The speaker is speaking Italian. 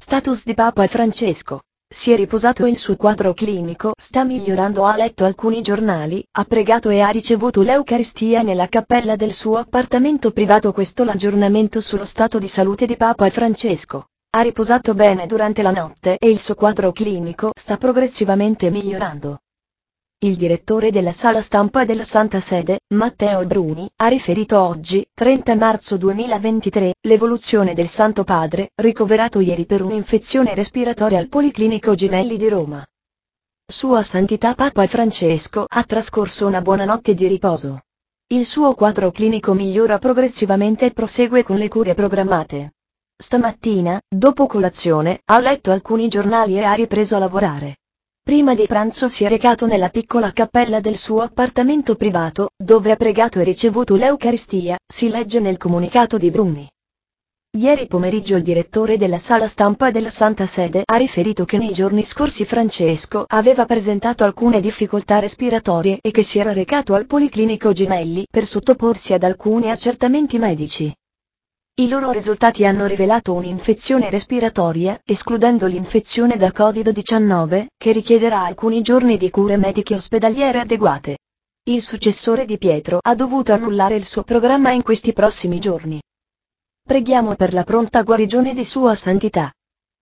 Status di Papa Francesco. Si è riposato e il suo quadro clinico sta migliorando. Ha letto alcuni giornali, ha pregato e ha ricevuto l'Eucaristia nella cappella del suo appartamento privato. Questo l'aggiornamento sullo stato di salute di Papa Francesco. Ha riposato bene durante la notte e il suo quadro clinico sta progressivamente migliorando. Il direttore della sala stampa della Santa Sede, Matteo Bruni, ha riferito oggi, 30 marzo 2023, l'evoluzione del Santo Padre, ricoverato ieri per un'infezione respiratoria al Policlinico Gemelli di Roma. Sua Santità Papa Francesco ha trascorso una buona notte di riposo. Il suo quadro clinico migliora progressivamente e prosegue con le cure programmate. Stamattina, dopo colazione, ha letto alcuni giornali e ha ripreso a lavorare. Prima di pranzo si è recato nella piccola cappella del suo appartamento privato, dove ha pregato e ricevuto l'Eucaristia, si legge nel comunicato di Bruni. Ieri pomeriggio il direttore della sala stampa della Santa Sede ha riferito che nei giorni scorsi Francesco aveva presentato alcune difficoltà respiratorie e che si era recato al Policlinico Gemelli per sottoporsi ad alcuni accertamenti medici. I loro risultati hanno rivelato un'infezione respiratoria, escludendo l'infezione da Covid-19, che richiederà alcuni giorni di cure mediche ospedaliere adeguate. Il successore di Pietro ha dovuto annullare il suo programma in questi prossimi giorni. Preghiamo per la pronta guarigione di Sua Santità.